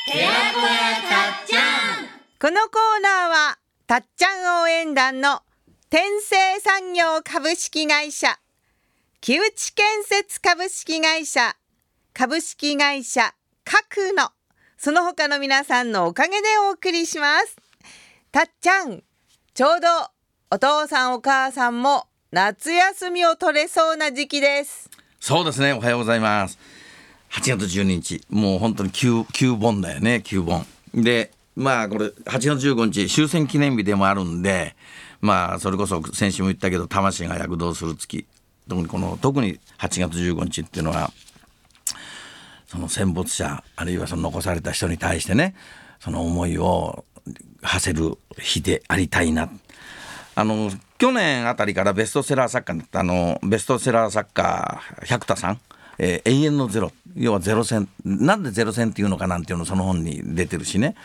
寺子屋たっちゃん。 このコーナーはたっちゃん応援団の天成産業株式会社、木内建設株式会社、株式会社核のその他の皆さんのおかげでお送りします。たっちゃん、ちょうどお父さんお母さんも夏休みを取れそうな時期です。 そうですね、おはようございます。8月12日、もう本当に 9本だよね。9本で、これ8月15日終戦記念日でもあるんで、それこそ先週も言ったけど魂が躍動する月、特に8月15日っていうのはその戦没者あるいはその残された人に対してね、その思いを馳せる日でありたいな。去年あたりからベストセラー作家だったベストセラー作家百田さん、永遠のゼロ、要はゼロ戦、なんでゼロ戦っていうのかなんていうのその本に出てるしね、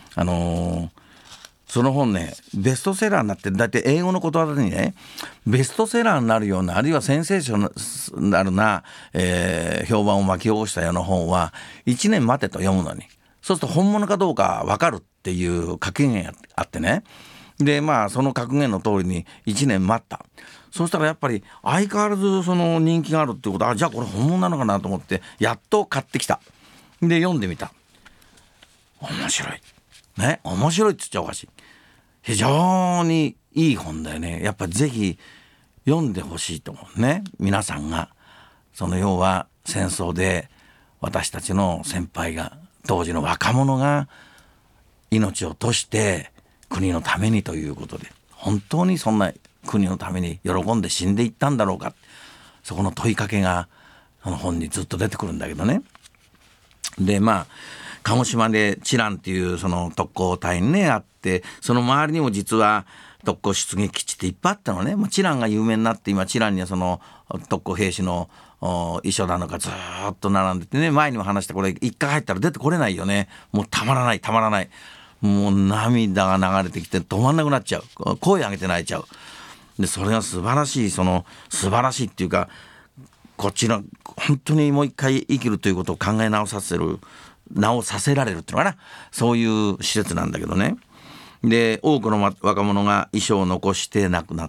その本ねベストセラーになって、だいたい英語のことわざにね、ベストセラーになるようなあるいはセンセーショナルな、評判を巻き起こしたような本は1年待てと読むのに、そうすると本物かどうか分かるっていう格言があってね、でその格言の通りに1年待った。そうしたらやっぱり相変わらずその人気があるってことは、じゃあこれ本物なのかなと思ってやっと買ってきた。で読んでみた。面白いね、面白いって言っちゃおかしい、非常にいい本だよね。やっぱりぜひ読んでほしいと思うね。皆さんがその要は戦争で私たちの先輩が、当時の若者が命を賭して国のためにということで、本当にそんな国のために喜んで死んでいったんだろうか、そこの問いかけがその本にずっと出てくるんだけどね。で鹿児島でチランっていうその特攻隊にねあって、その周りにも実は特攻出撃基地っていっぱいあったのね。チランが有名になって、今チランにはその特攻兵士の遺書なのかずっと並んでてね、前にも話した、これ一回入ったら出てこれないよね。もうたまらない、もう涙が流れてきて止まんなくなっちゃう、声上げて泣いちゃう。でそれが素晴らしい、その素晴らしいっていうか、こっちの本当にもう一回生きるということを考え直させられるっていうのかな、そういう施設なんだけどね。で多くの若者が遺書を残して亡くなった。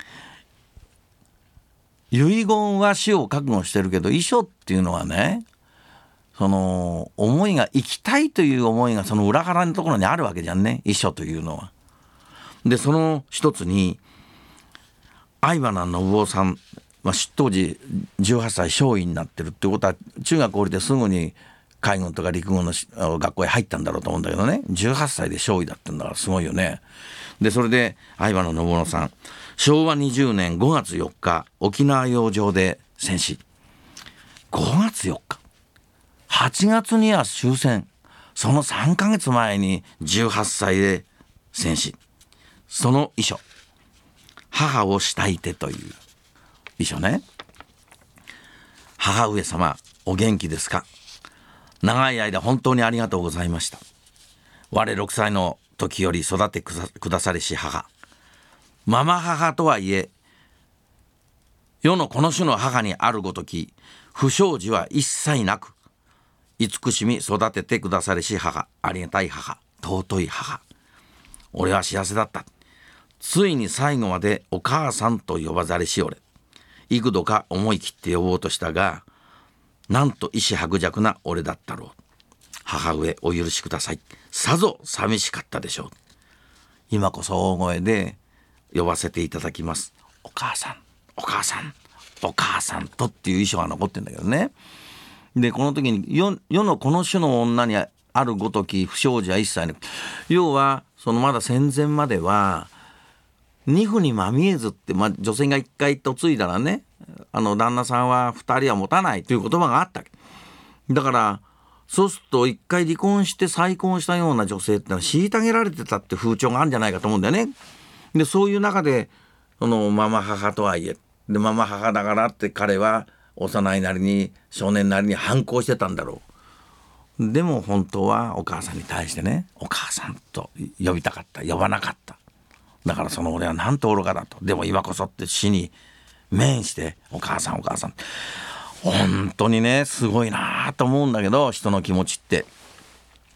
遺言は死を覚悟してるけど、遺書っていうのはね、その思いが、生きたいという思いがその裏腹のところにあるわけじゃんね、遺書というのは。でその一つに相花信夫さん、当時18歳少尉になってるってことは、中学降りてすぐに海軍とか陸軍の学校へ入ったんだろうと思うんだけどね、18歳で少尉だってんだからすごいよね。でそれで相花信夫さん、昭和20年5月4日沖縄養生で戦死。5月4日、8月には終戦、その3ヶ月前に18歳で戦死。その遺書、母を慕いてという遺書ね。母上様お元気ですか。長い間本当にありがとうございました。我6歳の時より育てくだされし母、ママ母とはいえ世のこの種の母にあるごとき不祥事は一切なく、慈しみ育ててくだされし母、ありがたい母、尊い母、俺は幸せだった。ついに最後までお母さんと呼ばざれし俺、幾度か思い切って呼ぼうとしたが、なんと意志薄弱な俺だったろう。母上お許しください。さぞ寂しかったでしょう。今こそ大声で呼ばせていただきます。お母さん、お母さん、お母さんとっていう遺書が残ってるんだけどね。でこの時に世のこの種の女にあるごとき不祥事は一切なく、要はそのまだ戦前までは二夫にまみえずって、女性が一回嫁いだらね、旦那さんは二人は持たないという言葉があった。だからそうすると一回離婚して再婚したような女性ってのは虐げられてたって風潮があるんじゃないかと思うんだよね。でそういう中でそのママ母とはいえ、でママ母だからって彼は幼いなりに少年なりに反抗してたんだろう。でも本当はお母さんに対してね、お母さんと呼びたかった、呼ばなかった。だからその俺はなんと愚かだと。でも今こそって死に面してお母さんお母さん、本当にねすごいなと思うんだけど、人の気持ちって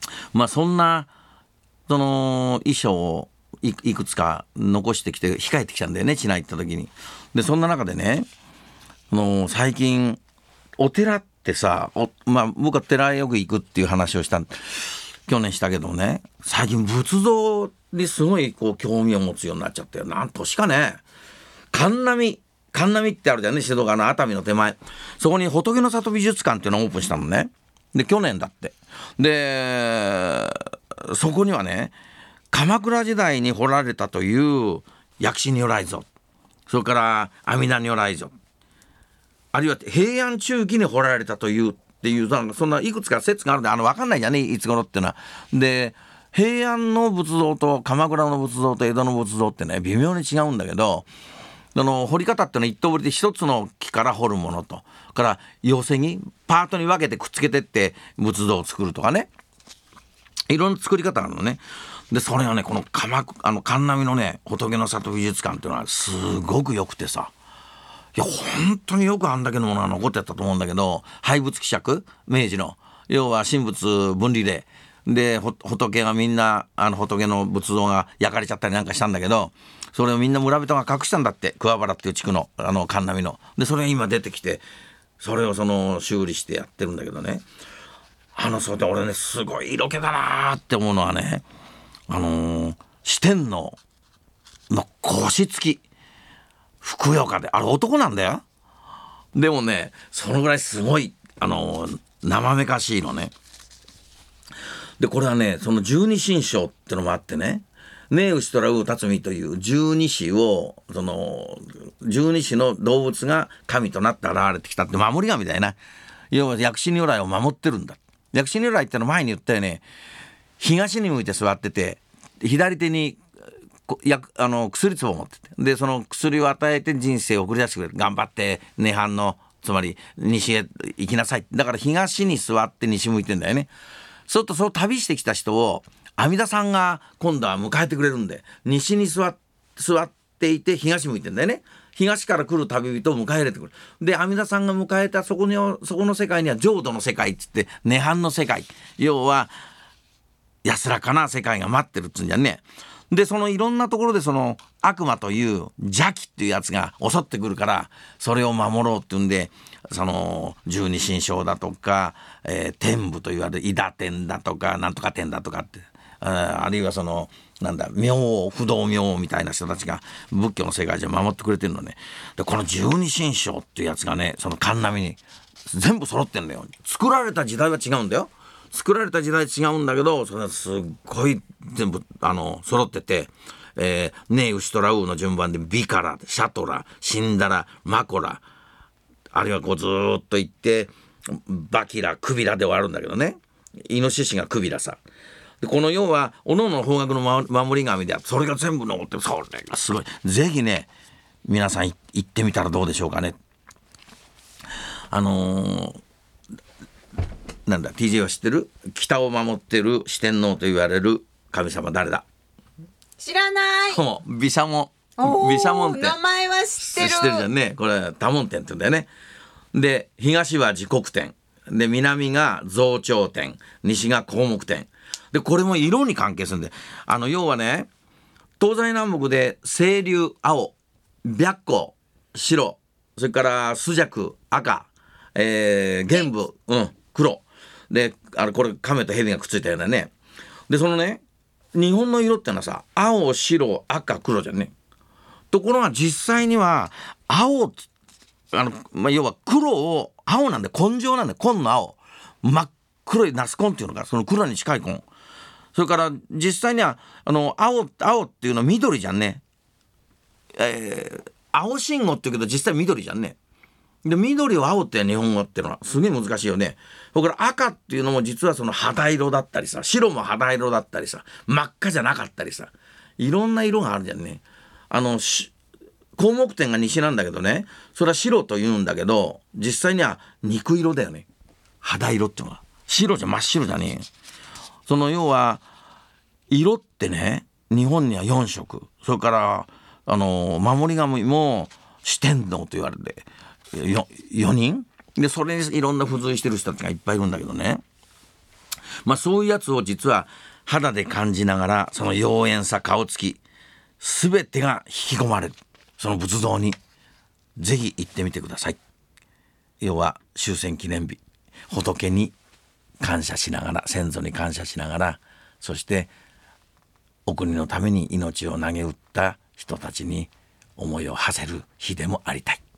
まあそんなその衣装をいくつか残してきて控えてきたんだよね、チナ行った時に。でそんな中でね、最近お寺ってさ、僕は寺へよく行くっていう話を去年したけどね、最近仏像にすごいこう興味を持つようになっちゃったよ。なんとしかね、神波ってあるじゃんね、静岡の熱海の手前、そこに仏の里美術館っていうのをオープンしたのね。で去年だって。でそこにはね、鎌倉時代に彫られたという薬師如来像、それから阿弥陀如来像、あるいは平安中期に彫られたというっていう、そんないくつか説があるんで分かんないじゃんね、いつ頃っていうのは。で平安の仏像と鎌倉の仏像と江戸の仏像ってね、微妙に違うんだけど、彫り方ってのは一刀彫りで一つの木から彫るものとから寄せ木パートに分けてくっつけてって仏像を作るとかね、いろんな作り方があるのね。でそれはね、この神波のね仏の里美術館っていうのはすごくよくてさ、いや本当によくあんだけのものが残ってたと思うんだけど、廃仏希釈、明治の要は神仏分離で仏がみんな仏の仏像が焼かれちゃったりなんかしたんだけど、それをみんな村人が隠したんだって、桑原っていう地区の神波の。でそれが今出てきて、それを修理してやってるんだけどね、それで俺ねすごい色気だなって思うのはね、四天王の腰付きふくよかで、あれ男なんだよ。でもねそのぐらいすごい生めかしいのね。でこれはね、その十二神将ってのもあってね、ねえ牛とらう辰巳という十二支を、十二支の動物が神となって現れてきたって守り神だよな。要は薬師如来を守ってるんだ。薬師如来っての前に言ったよね、東に向いて座ってて左手に薬壺を持ってて、でその薬を与えて人生を送り出してくれる。頑張って涅槃の、つまり西へ行きなさい。だから東に座って西向いてんだよね。そうするとその旅してきた人を阿弥陀さんが今度は迎えてくれるんで、西に座っていて東向いてんだよね。東から来る旅人を迎え入れてくる。で阿弥陀さんが迎えたそこの世界には浄土の世界っつって涅槃の世界、要は安らかな世界が待ってるっつうんじゃんね。でそのいろんなところでその悪魔という邪気っていうやつが襲ってくるから、それを守ろうっていうんで、その十二神将だとか、天部と言われる伊達天だとかなんとか天だとかって、あるいは明王不動明王みたいな人たちが仏教の世界じゃ守ってくれてるのね。でこの十二神将っていうやつがね、その神波に全部揃ってんだよ。作られた時代は違うんだよ。作られた時代違うんだけど、それはすっごい全部揃ってて、ねえ牛とらうの順番でビカラ、シャトラ、シンダラ、マコラ、あるいはこうずっといってバキラ、クビラで終わるんだけどね。イノシシがクビラさ。でこの要はおのおの方角の守り神で、それが全部残ってる。それがすごい。ぜひね皆さん行ってみたらどうでしょうかね。なんだ TJ は知ってる？北を守ってる四天王と言われる神様誰だ？ 知らない。 毘沙門天、 名前は知ってる。 知ってるじゃんね。これ多聞天って言うんだよね。で東は持国天で、南が増長天、西が項目天で、これも色に関係するんで、要はね、東西南北で清流青、白虎白、それから朱雀赤、玄武黒で、これ亀と蛇がくっついたようなね。でそのね、日本の色ってのはさ、青白赤黒じゃんね。ところが実際には青要は黒を青なんで、紺状なんで、紺の青、真っ黒いナス紺っていうのがその黒に近い紺。それから実際には青っていうのは緑じゃんね。青信号っていうけど実際緑じゃんね。で緑を青って日本語っていうのはすげえ難しいよね。それから赤っていうのも実はその肌色だったりさ、白も肌色だったりさ、真っ赤じゃなかったりさ、いろんな色があるじゃんね。項目点が西なんだけどね、それは白と言うんだけど実際には肉色だよね。肌色っていうのは白じゃ真っ白じゃねえ。その要は色ってね、日本には4色、それから守り神も四天王と言われて4人で、それにいろんな付随してる人たちがいっぱいいるんだけどね、 そういうやつを実は肌で感じながら、その妖艶さ、顔つき全てが引き込まれるその仏像にぜひ行ってみてください。要は終戦記念日、仏に感謝しながら、先祖に感謝しながら、そしてお国のために命を投げ打った人たちに思いを馳せる日でもありたい。